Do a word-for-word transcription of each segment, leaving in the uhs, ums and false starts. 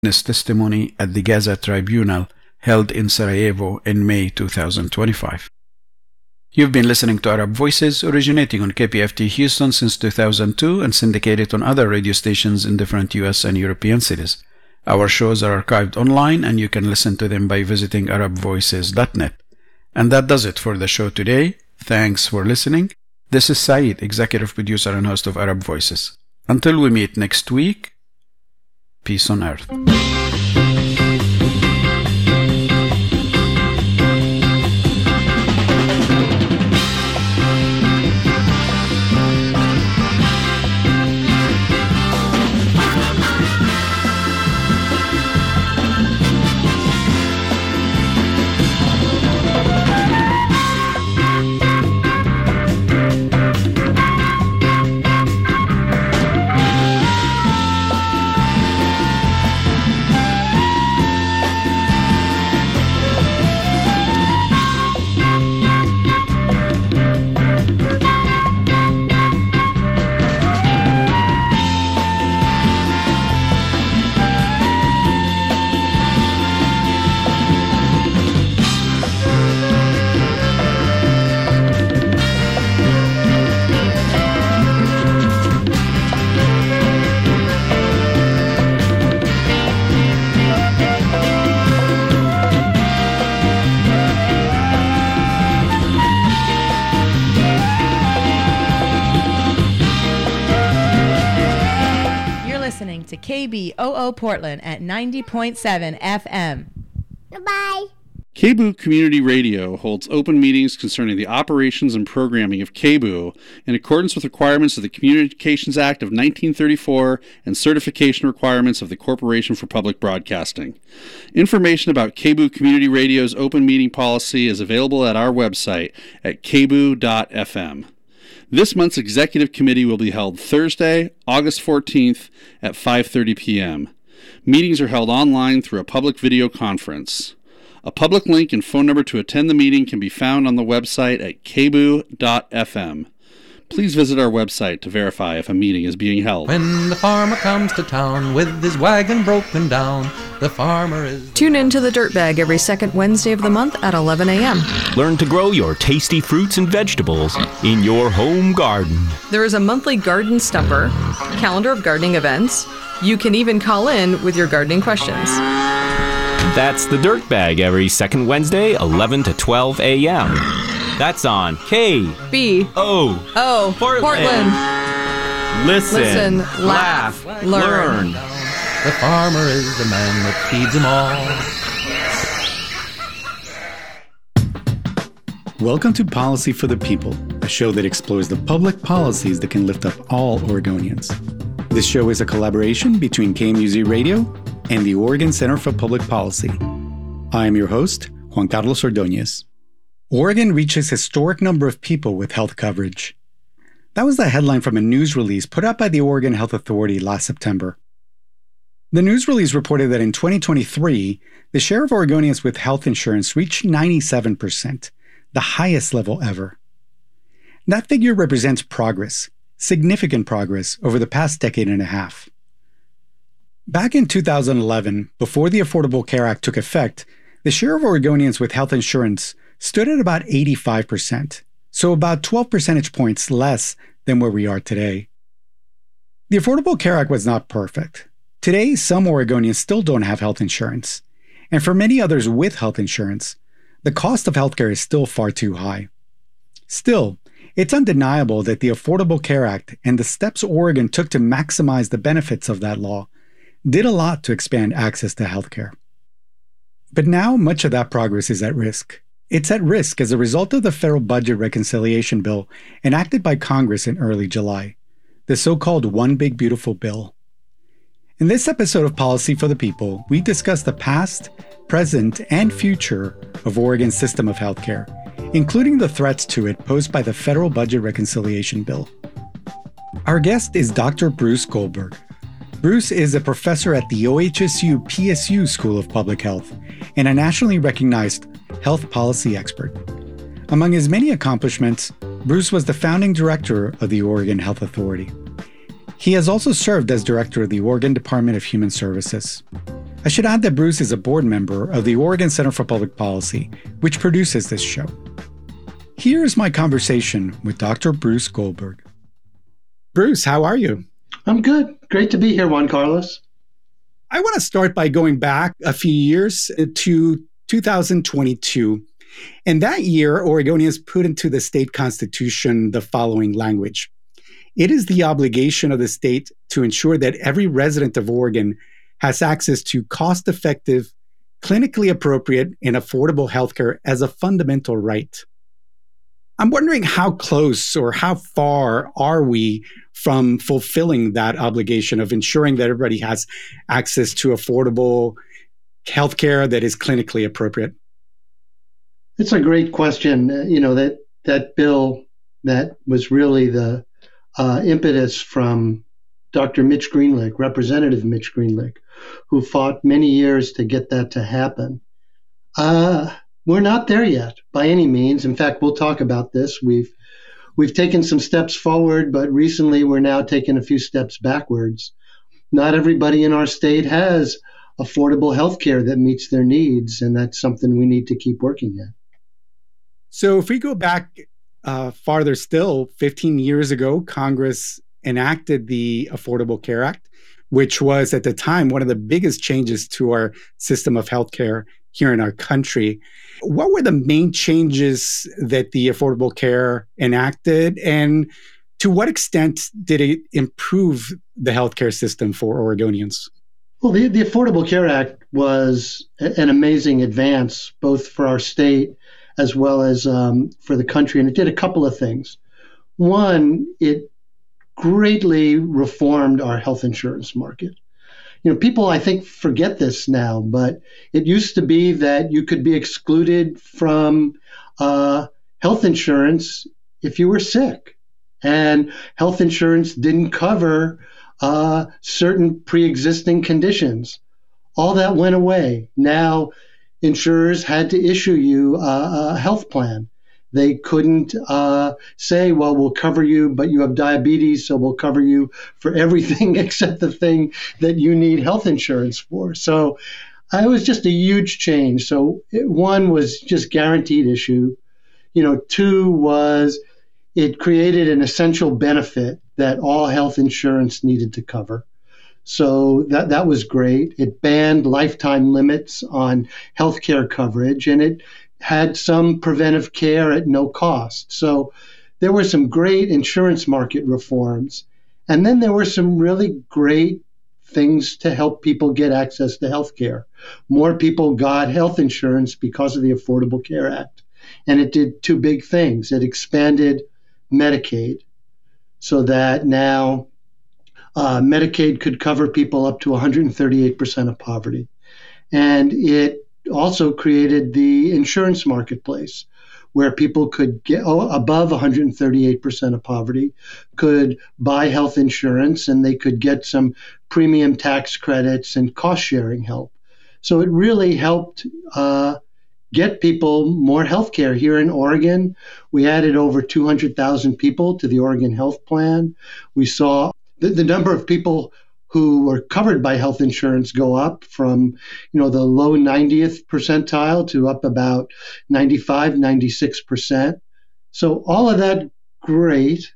His testimony at the Gaza Tribunal held in Sarajevo in May two thousand twenty-five. You've been listening to Arab Voices, originating on K P F T Houston since two thousand two and syndicated on other radio stations in different U S and European cities. Our shows are archived online and you can listen to them by visiting arab voices dot net. And that does it for the show today. Thanks for listening. This is Saeed, executive producer and host of Arab Voices. Until we meet next week, peace on earth. To K B O O Portland at ninety point seven F M. Goodbye. K B O O Community Radio holds open meetings concerning the operations and programming of K B O O in accordance with requirements of the Communications Act of nineteen thirty-four and certification requirements of the Corporation for Public Broadcasting. Information about K B O O Community Radio's open meeting policy is available at our website at k b o o dot f m. This month's executive committee will be held Thursday, August fourteenth at five thirty p.m. Meetings are held online through a public video conference. A public link and phone number to attend the meeting can be found on the website at k b o o dot f m. Please visit our website to verify if a meeting is being held. When the farmer comes to town with his wagon broken down, the farmer is... Tune in to The Dirt Bag every second Wednesday of the month at eleven a.m. Learn to grow your tasty fruits and vegetables in your home garden. There is a monthly garden stumper, calendar of gardening events. You can even call in with your gardening questions. That's The Dirt Bag every second Wednesday, eleven to twelve a.m. That's on K B O O Portland. Portland. Listen, Listen, laugh, laugh, learn. learn. The farmer is the man that feeds them all. Welcome to Policy for the People, a show that explores the public policies that can lift up all Oregonians. This show is a collaboration between K M U Z Radio and the Oregon Center for Public Policy. I am your host, Juan Carlos Ordóñez. Oregon reaches historic number of people with health coverage. That was the headline from a news release put out by the Oregon Health Authority last September. The news release reported that in twenty twenty-three, the share of Oregonians with health insurance reached ninety-seven percent, the highest level ever. That figure represents progress, significant progress over the past decade and a half. Back in two thousand eleven, before the Affordable Care Act took effect, the share of Oregonians with health insurance stood at about eighty-five percent, so about twelve percentage points less than where we are today. The Affordable Care Act was not perfect. Today, some Oregonians still don't have health insurance, and for many others with health insurance, the cost of healthcare is still far too high. Still, it's undeniable that the Affordable Care Act and the steps Oregon took to maximize the benefits of that law did a lot to expand access to healthcare. But now, much of that progress is at risk. It's at risk as a result of the federal budget reconciliation bill enacted by Congress in early July, the so-called One Big Beautiful Bill. In this episode of Policy for the People, we discuss the past, present, and future of Oregon's system of healthcare, including the threats to it posed by the federal budget reconciliation bill. Our guest is Doctor Bruce Goldberg. Bruce is a professor at the O H S U P S U School of Public Health and a nationally recognized health policy expert. Among his many accomplishments, Bruce was the founding director of the Oregon Health Authority. He has also served as director of the Oregon Department of Human Services. I should add that Bruce is a board member of the Oregon Center for Public Policy, which produces this show. Here is my conversation with Doctor Bruce Goldberg. Bruce, how are you? I'm good. Great to be here, Juan Carlos. I want to start by going back a few years to two thousand twenty-two. And that year, Oregonians put into the state constitution the following language. It is the obligation of the state to ensure that every resident of Oregon has access to cost-effective, clinically appropriate, and affordable healthcare as a fundamental right. I'm wondering how close or how far are we from fulfilling that obligation of ensuring that everybody has access to affordable healthcare that is clinically appropriate? It's a great question. Uh, you know, that, that bill that was really the uh, impetus from Doctor Mitch Greenlick, Representative Mitch Greenlick, who fought many years to get that to happen. Uh, we're not there yet by any means. In fact, we'll talk about this. We've we've taken some steps forward, but recently we're now taking a few steps backwards. Not everybody in our state has affordable health care that meets their needs, and that's something we need to keep working at. So if we go back uh, farther still, fifteen years ago, Congress enacted the Affordable Care Act, which was at the time one of the biggest changes to our system of healthcare here in our country. What were the main changes that the Affordable Care enacted, and to what extent did it improve the healthcare system for Oregonians? Well, the, the Affordable Care Act was an amazing advance, both for our state as well as um, for the country, and it did a couple of things. One, it greatly reformed our health insurance market. You know, people, I think, forget this now, but it used to be that you could be excluded from uh, health insurance if you were sick. And health insurance didn't cover uh, certain pre-existing conditions. All that went away. Now, insurers had to issue you a, a health plan. They couldn't uh, say, well, we'll cover you, but you have diabetes, so we'll cover you for everything except the thing that you need health insurance for. So uh, it was just a huge change. So it, one was just guaranteed issue. You know, two was it created an essential benefit that all health insurance needed to cover. So that, that was great. It banned lifetime limits on healthcare coverage, and it had some preventive care at no cost. So there were some great insurance market reforms. And then there were some really great things to help people get access to health care. More people got health insurance because of the Affordable Care Act. And it did two big things. It expanded Medicaid so that now uh, Medicaid could cover people up to one hundred thirty-eight percent of poverty. And it also created the insurance marketplace where people could get oh, above one hundred thirty-eight percent of poverty, could buy health insurance, and they could get some premium tax credits and cost sharing help. So it really helped uh, get people more health care. Here in Oregon, we added over two hundred thousand people to the Oregon Health Plan. We saw the, the number of people who were covered by health insurance go up from, you know, the low ninetieth percentile to up about ninety-five, ninety-six percent. So all of that, great.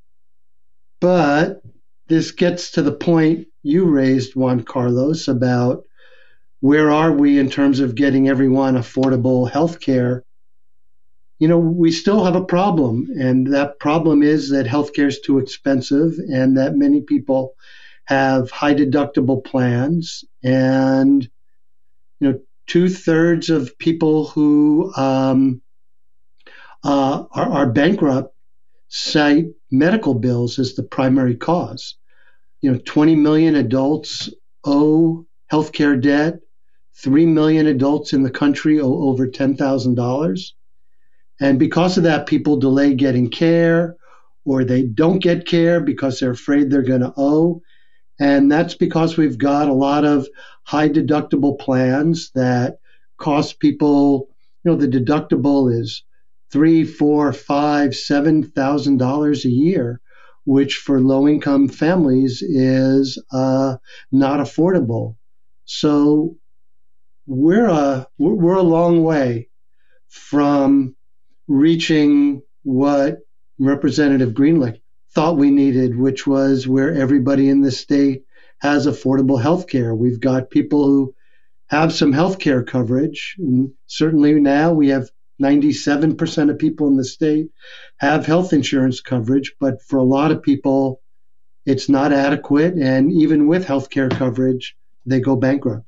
But this gets to the point you raised, Juan Carlos, about where are we in terms of getting everyone affordable health care. You know, we still have a problem, and that problem is that healthcare is too expensive and that many people have high deductible plans, and you know, two thirds of people who um, uh, are, are bankrupt cite medical bills as the primary cause. You know, twenty million adults owe healthcare debt. Three million adults in the country owe over ten thousand dollars, and because of that, people delay getting care, or they don't get care because they're afraid they're going to owe. And that's because we've got a lot of high deductible plans that cost people, you know, the deductible is three, four, five, seven thousand dollars a year, which for low income families is uh, not affordable. So we're a, we're a long way from reaching what Representative Greenlick thought we needed, which was where everybody in the state has affordable health care. We've got people who have some health care coverage. And certainly now we have ninety-seven percent of people in the state have health insurance coverage, but for a lot of people, it's not adequate. And even with health care coverage, they go bankrupt.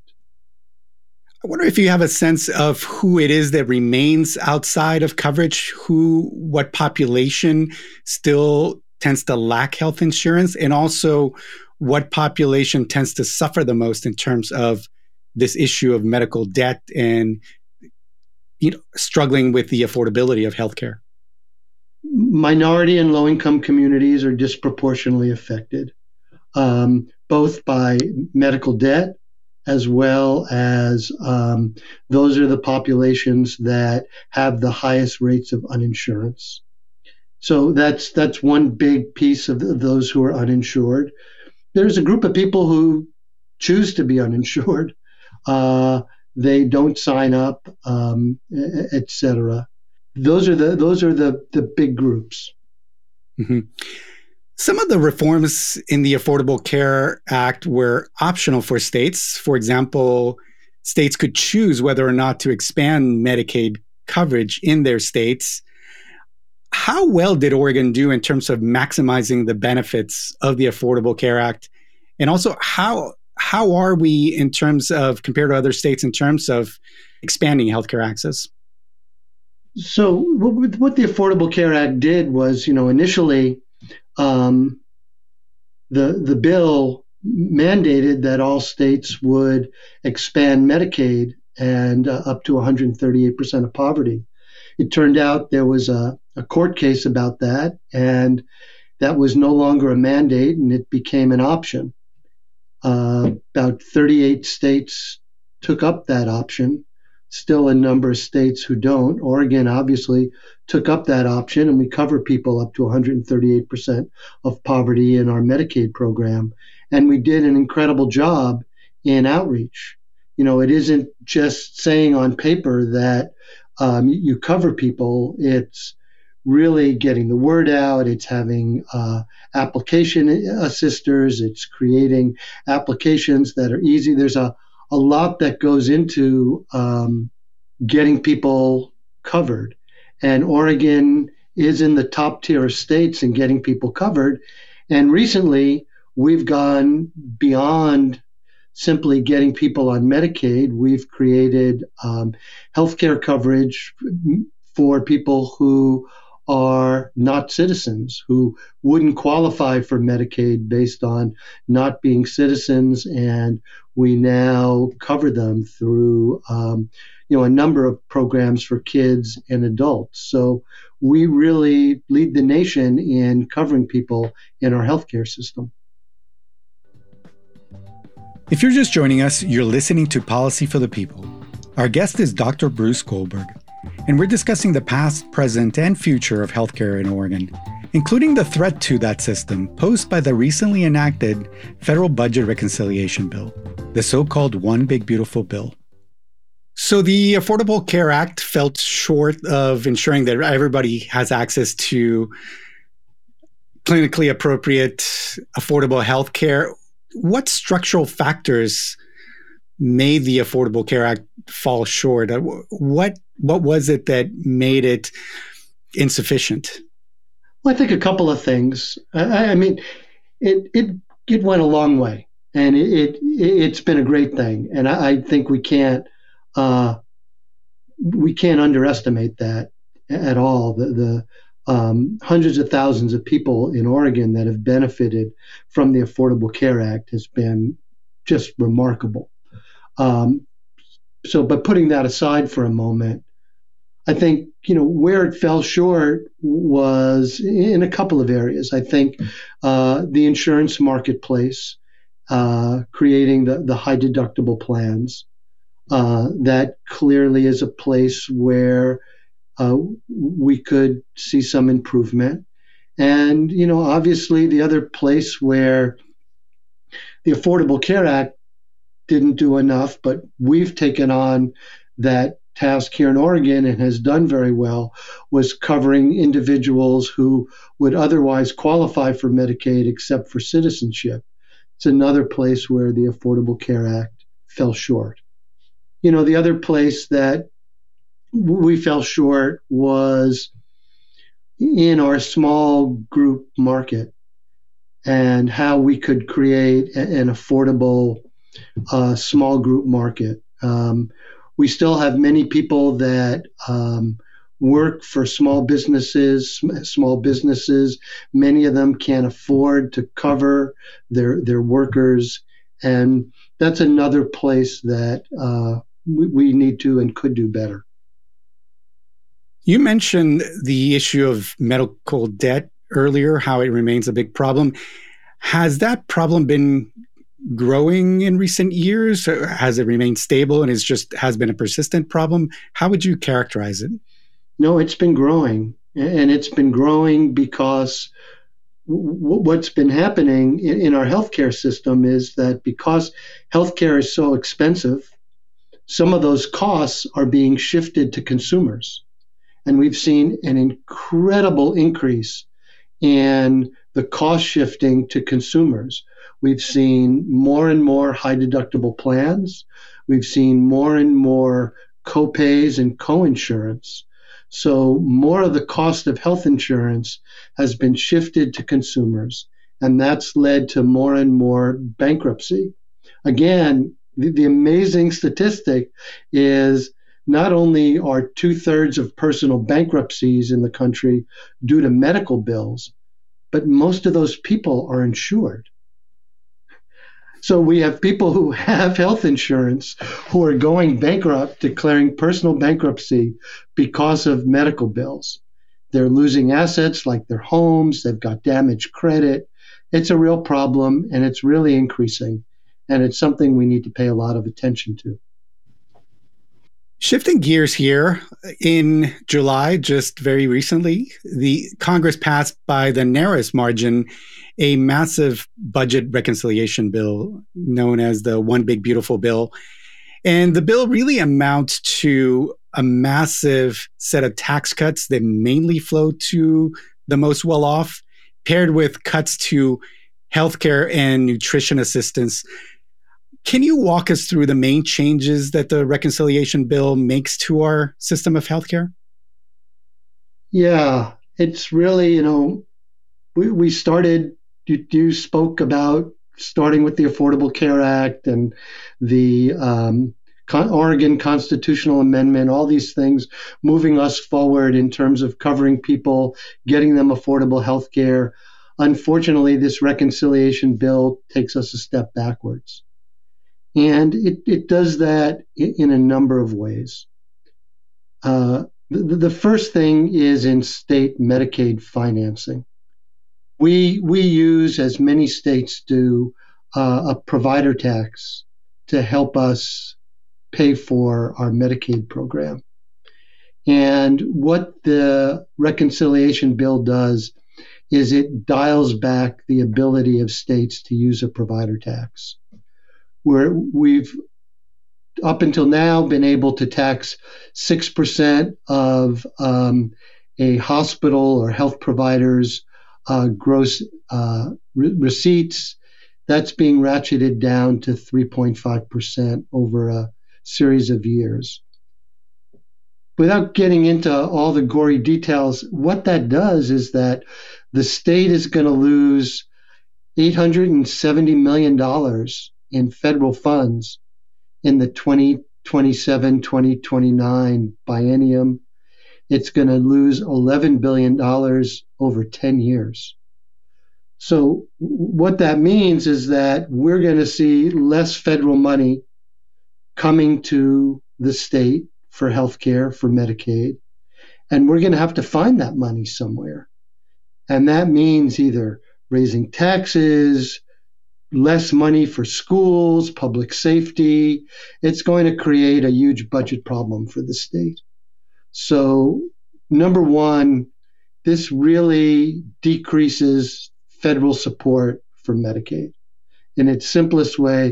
I wonder if you have a sense of who it is that remains outside of coverage, who, what population still tends to lack health insurance, and also what population tends to suffer the most in terms of this issue of medical debt and, you know, struggling with the affordability of healthcare. Minority and low-income communities are disproportionately affected, um, both by medical debt as well as um, those are the populations that have the highest rates of uninsurance. So that's that's one big piece of the, those who are uninsured. There's a group of people who choose to be uninsured. Uh, they don't sign up, um, et cetera. Those are the those are the the big groups. Mm-hmm. Some of the reforms in the Affordable Care Act were optional for states. For example, states could choose whether or not to expand Medicaid coverage in their states. How well did Oregon do in terms of maximizing the benefits of the Affordable Care Act? And also, how how are we in terms of, compared to other states, in terms of expanding healthcare access? So what the Affordable Care Act did was, you know, initially um, the the bill mandated that all states would expand Medicaid and uh, up to one hundred thirty-eight percent of poverty. It turned out there was a, a court case about that, and that was no longer a mandate, and it became an option. Uh, about thirty-eight states took up that option. Still a number of states who don't. Oregon obviously took up that option, and we cover people up to one hundred thirty-eight percent of poverty in our Medicaid program. And we did an incredible job in outreach. You know, it isn't just saying on paper that um, you cover people. It's really getting the word out. It's having uh, application assisters. It's creating applications that are easy. There's a a lot that goes into um, getting people covered. And Oregon is in the top tier of states in getting people covered. And recently, we've gone beyond simply getting people on Medicaid. We've created um, healthcare coverage for people who are not citizens, who wouldn't qualify for Medicaid based on not being citizens, and we now cover them through um, you know, a number of programs for kids and adults. So we really lead the nation in covering people in our healthcare system. If you're just joining us, you're listening to Policy for the People. Our guest is Doctor Bruce Goldberg, and we're discussing the past, present, and future of healthcare in Oregon, including the threat to that system posed by the recently enacted Federal Budget Reconciliation Bill, the so-called One Big Beautiful Bill. So the Affordable Care Act fell short of ensuring that everybody has access to clinically appropriate, affordable health care. What structural factors made the Affordable Care Act fall short? What what was it that made it insufficient? Well, I think a couple of things. I, I mean, it it it went a long way, and it, it it's been a great thing, and I, I think we can't uh, we can't underestimate that at all. The the um, hundreds of thousands of people in Oregon that have benefited from the Affordable Care Act has been just remarkable. Um, so, but putting that aside for a moment, I think, you know, where it fell short was in a couple of areas. I think uh, the insurance marketplace, uh, creating the, the high deductible plans, uh, that clearly is a place where uh, we could see some improvement. And, you know, obviously the other place where the Affordable Care Act didn't do enough, but we've taken on that task here in Oregon and has done very well, was covering individuals who would otherwise qualify for Medicaid except for citizenship. It's another place where the Affordable Care Act fell short. You know, the other place that we fell short was in our small group market and how we could create an affordable uh, small group market. Um, we still have many people that um, work for small businesses, small businesses. Many of them can't afford to cover their their workers, and that's another place that uh, we, we need to and could do better. You mentioned the issue of medical debt earlier, how it remains a big problem. Has that problem been growing in recent years? Or has it remained stable and it's just has been a persistent problem? How would you characterize it? No, it's been growing. And it's been growing because w- what's been happening in, in our healthcare system is that because healthcare is so expensive, some of those costs are being shifted to consumers. And we've seen an incredible increase in the cost shifting to consumers. We've seen more and more high deductible plans. We've seen more and more copays and coinsurance. So more of the cost of health insurance has been shifted to consumers, and that's led to more and more bankruptcy. Again, the, the amazing statistic is not only are two-thirds of personal bankruptcies in the country due to medical bills, but most of those people are insured. So we have people who have health insurance who are going bankrupt, declaring personal bankruptcy because of medical bills. They're losing assets like their homes, they've got damaged credit. It's a real problem, and it's really increasing. And it's something we need to pay a lot of attention to. Shifting gears here, in July, just very recently, the Congress passed by the narrowest margin a massive budget reconciliation bill known as the One Big Beautiful Bill. And the bill really amounts to a massive set of tax cuts that mainly flow to the most well-off, paired with cuts to healthcare and nutrition assistance. Can you walk us through the main changes that the reconciliation bill makes to our system of healthcare? Yeah, it's really, you know, we, we started, you, you spoke about starting with the Affordable Care Act and the um, Con- Oregon Constitutional Amendment, all these things moving us forward in terms of covering people, getting them affordable health care. Unfortunately, this reconciliation bill takes us a step backwards. And it, it does that in a number of ways. Uh, the, the first thing is in state Medicaid financing. We, we use, as many states do, uh, a provider tax to help us pay for our Medicaid program. And what the reconciliation bill does is it dials back the ability of states to use a provider tax. Where we've, up until now, been able to tax six percent of um, a hospital or health provider's uh, gross uh, re- receipts. That's being ratcheted down to three point five percent over a series of years. Without getting into all the gory details, what that does is that the state is going to lose eight hundred seventy million dollars in federal funds in the twenty twenty-seven twenty twenty-nine biennium. It's going to lose eleven billion dollars over ten years. So what that means is that we're going to see less federal money coming to the state for healthcare, for Medicaid, and we're going to have to find that money somewhere. And that means either raising taxes, less money for schools, public safety. It's going to create a huge budget problem for the state. So, number one, this really decreases federal support for Medicaid. In its simplest way,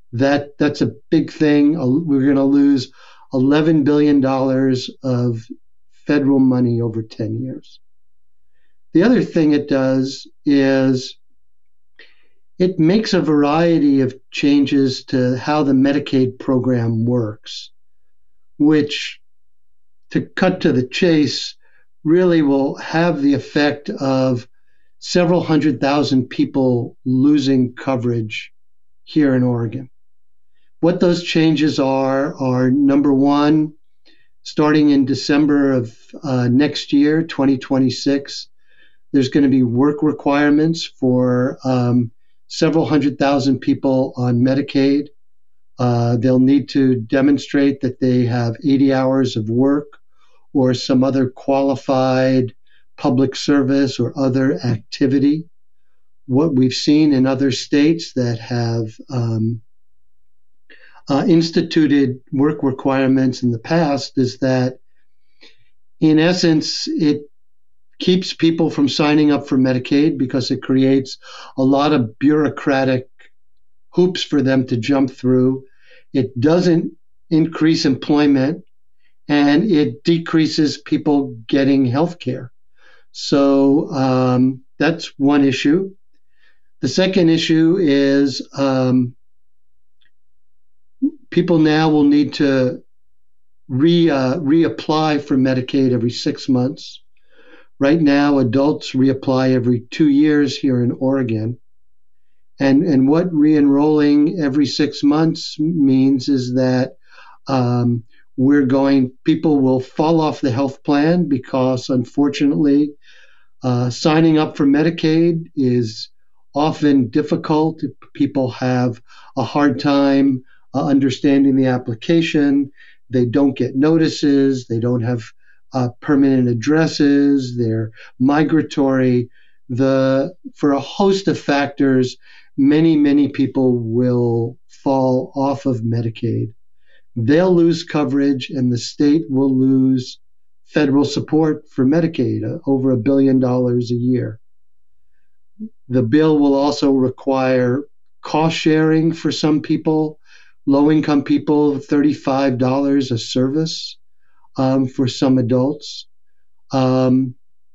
That that's a big thing. We're going to lose eleven billion dollars of federal money over ten years. The other thing it does is it makes a variety of changes to how the Medicaid program works, which, to cut to the chase, really will have the effect of several hundred thousand people losing coverage here in Oregon. What those changes are, are number one, starting in December of uh, next year, twenty twenty-six, there's going to be work requirements for um, several hundred thousand people on Medicaid. Uh, they'll need to demonstrate that they have eighty hours of work or some other qualified public service or other activity. What we've seen in other states that have um, uh, instituted work requirements in the past is that, in essence, it keeps people from signing up for Medicaid because it creates a lot of bureaucratic hoops for them to jump through. It doesn't increase employment, and it decreases people getting health care. So um, that's one issue. The second issue is um, people now will need to re, uh, reapply for Medicaid every six months. Right now, adults reapply every two years here in Oregon. And, and what re-enrolling every six months means is that um, we're going, people will fall off the health plan because, unfortunately, uh, signing up for Medicaid is often difficult. People have a hard time uh, understanding the application. They don't get notices. They don't have uh, permanent addresses. They're migratory. The, for a host of factors, many, many people will fall off of Medicaid. They'll lose coverage, and the state will lose federal support for Medicaid, uh, over a billion dollars a year. The bill will also require cost sharing for some people, low-income people, thirty-five dollars a service um, for some adults. Um,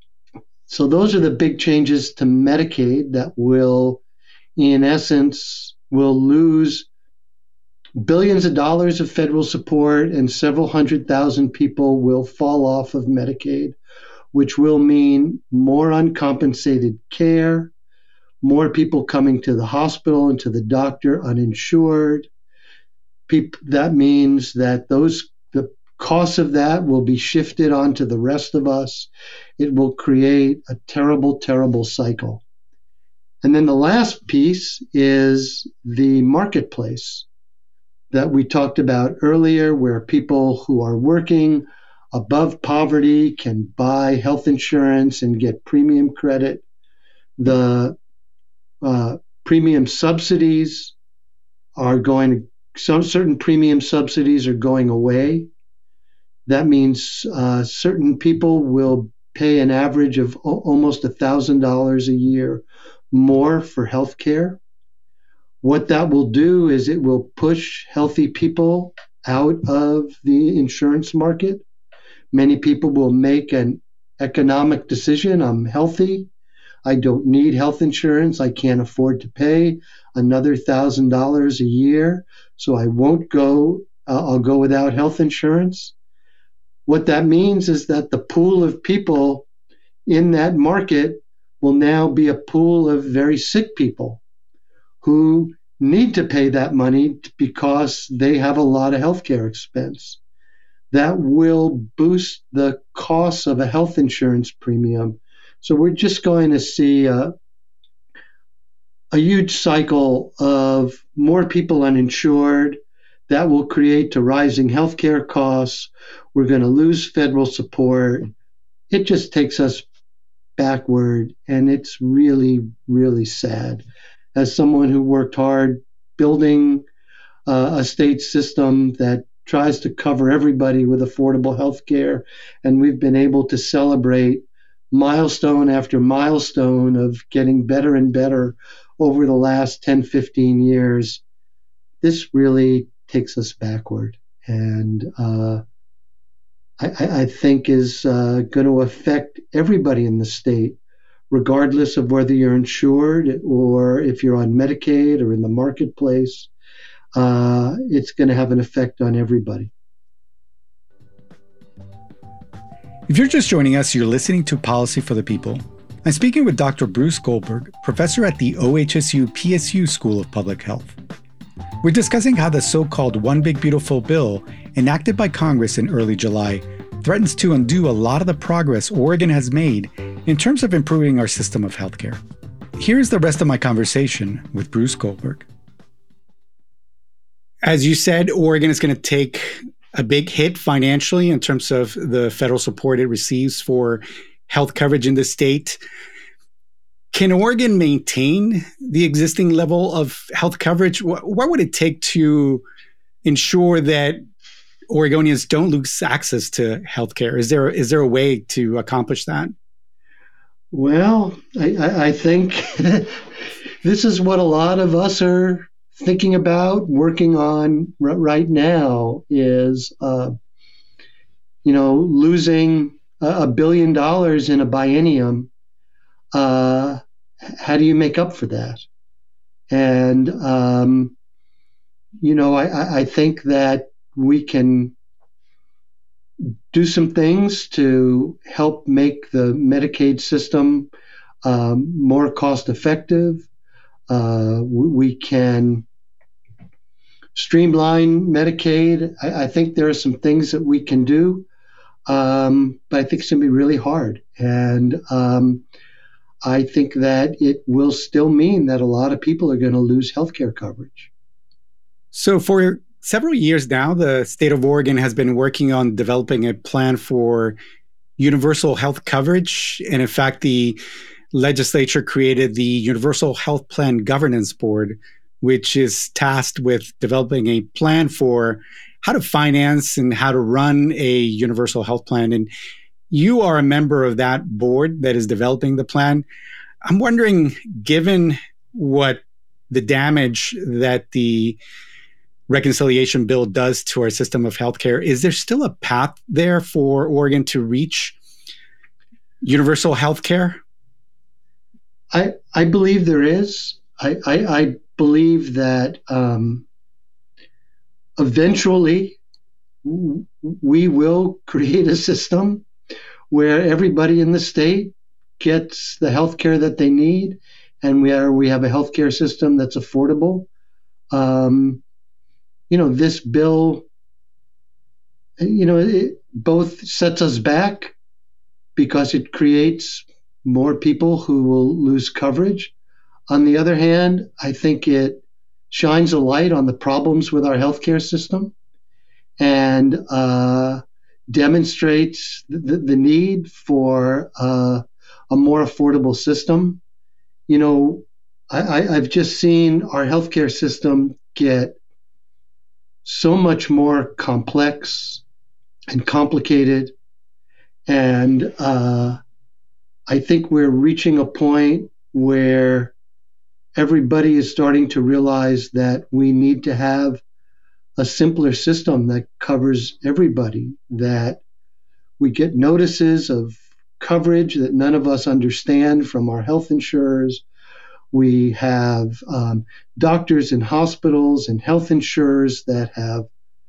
so those are the big changes to Medicaid that will, in essence, will lose billions of dollars of federal support, and several hundred thousand people will fall off of Medicaid, which will mean more uncompensated care, more people coming to the hospital and to the doctor uninsured. People, that means that those the costs of that will be shifted onto the rest of us. It will create a terrible, terrible cycle. And then the last piece is the marketplace that we talked about earlier, where people who are working above poverty can buy health insurance and get premium credit. The uh, premium subsidies are going, some certain premium subsidies are going away. That means uh, certain people will pay an average of o- almost one thousand dollars a year more for health care. What that will do is it will push healthy people out of the insurance market. Many people will make an economic decision. I'm healthy. I don't need health insurance. I can't afford to pay another one thousand dollars a year, so I won't go. Uh, I'll go without health insurance. What that means is that the pool of people in that market will now be a pool of very sick people who need to pay that money because they have a lot of healthcare expense. That will boost the cost of a health insurance premium. So we're just going to see a, a huge cycle of more people uninsured. That will create a rising healthcare costs. We're going to lose federal support. It just takes us backward, and it's really, really sad. As someone who worked hard building uh, a state system that tries to cover everybody with affordable health care, and we've been able to celebrate milestone after milestone of getting better and better over the last ten, fifteen years, this really takes us backward, and uh, I, I think is uh, going to affect everybody in the state, regardless of whether you're insured or if you're on Medicaid or in the marketplace. Uh, it's going to have an effect on everybody. If you're just joining us, you're listening to Policy for the People. I'm speaking with Doctor Bruce Goldberg, professor at the O H S U P S U School of Public Health. We're discussing how the so-called One Big Beautiful Bill, enacted by Congress in early July, threatens to undo a lot of the progress Oregon has made in terms of improving our system of healthcare. Here's the rest of my conversation with Bruce Goldberg. As you said, Oregon is going to take a big hit financially in terms of the federal support it receives for health coverage in the state. Can Oregon maintain the existing level of health coverage? What, what would it take to ensure that Oregonians don't lose access to healthcare? Is there is there a way to accomplish that? Well, I, I, I think this is what a lot of us are thinking about, working on r- right now is, uh, you know, losing a, a billion dollars in a biennium. Uh, how do you make up for that? And, um, you know, I, I think that we can do some things to help make the Medicaid system um, more cost effective. Uh, we can streamline Medicaid. I, I think there are some things that we can do, um, but I think it's going to be really hard. And um, I think that it will still mean that a lot of people are going to lose healthcare coverage. So for several years now, the state of Oregon has been working on developing a plan for universal health coverage. And in fact, the legislature created the Universal Health Plan Governance Board, which is tasked with developing a plan for how to finance and how to run a universal health plan. And you are a member of that board that is developing the plan. I'm wondering, given what the damage that the reconciliation bill does to our system of healthcare, is there still a path there for Oregon to reach universal healthcare? I, I believe there is. I, I, I believe that um, eventually w- we will create a system where everybody in the state gets the health care that they need, and where we have a healthcare system that's affordable. Um, you know, this bill, you know, it both sets us back because it creates more people who will lose coverage. On the other hand, I think it shines a light on the problems with our healthcare system and uh, demonstrates the, the need for uh, a more affordable system. You know, I, I, I've just seen our healthcare system get so much more complex and complicated, and uh, I think we're reaching a point where everybody is starting to realize that we need to have a simpler system that covers everybody, that we get notices of coverage that none of us understand from our health insurers. We have um, doctors and hospitals and health insurers that have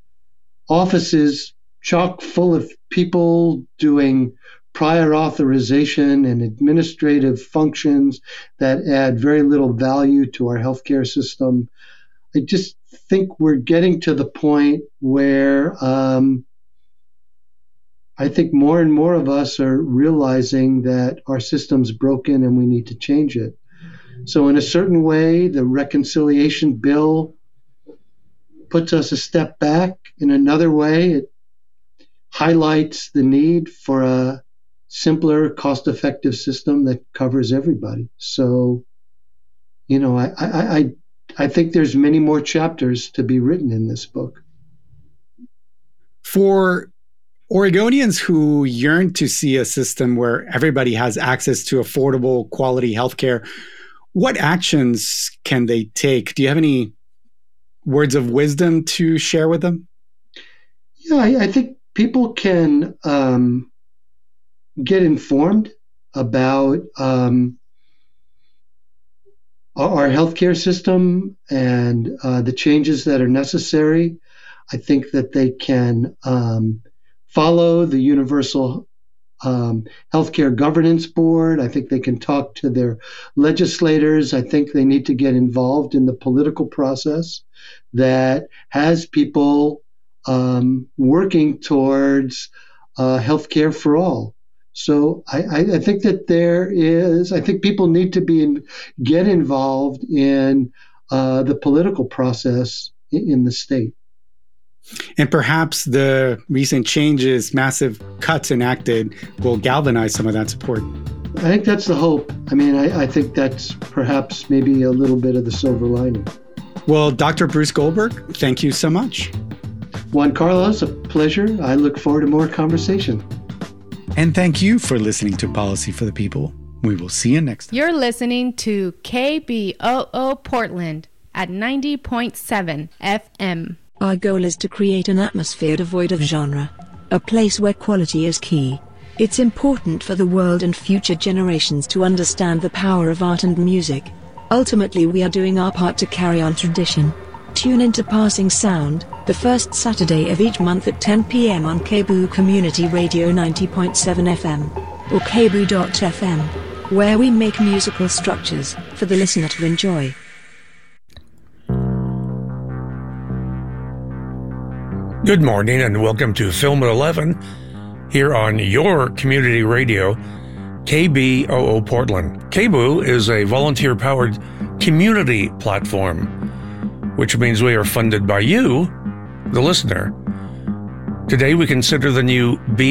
offices chock full of people doing prior authorization and administrative functions that add very little value to our healthcare system. I just think we're getting to the point where um, I think more and more of us are realizing that our system's broken and we need to change it. So in a certain way, the reconciliation bill puts us a step back. In another way, it highlights the need for a simpler, cost-effective system that covers everybody. So, you know, I, I, I, I think there's many more chapters to be written in this book. For Oregonians who yearn to see a system where everybody has access to affordable, quality healthcare, what actions can they take? Do you have any words of wisdom to share with them? Yeah, I, I think people can um, get informed about um, our, our healthcare system and uh, the changes that are necessary. I think that they can um, follow the Universal um, Healthcare Governance Board. I think they can talk to their legislators. I think they need to get involved in the political process that has people um, working towards uh, healthcare for all. So I, I, I think that there is, I think people need to be in, get involved in uh, the political process in, in the state. And perhaps the recent changes, massive cuts enacted, will galvanize some of that support. I think that's the hope. I mean, I, I think that's perhaps maybe a little bit of the silver lining. Well, Doctor Bruce Goldberg, thank you so much. Juan Carlos, a pleasure. I look forward to more conversation. And thank you for listening to Policy for the People. We will see you next time. You're listening to K B O O Portland at ninety point seven F M. Our goal is to create an atmosphere devoid of genre, a place where quality is key. It's important for the world and future generations to understand the power of art and music. Ultimately, we are doing our part to carry on tradition. Tune into Passing Sound, the first Saturday of each month at ten p.m. on K B O O Community Radio ninety point seven F M, or K B O O dot F M, where we make musical structures for the listener to enjoy. Good morning and welcome to Film at eleven here on your community radio, K B O O Portland. K B O O is a volunteer-powered community platform, which means we are funded by you, the listener. Today we consider the new B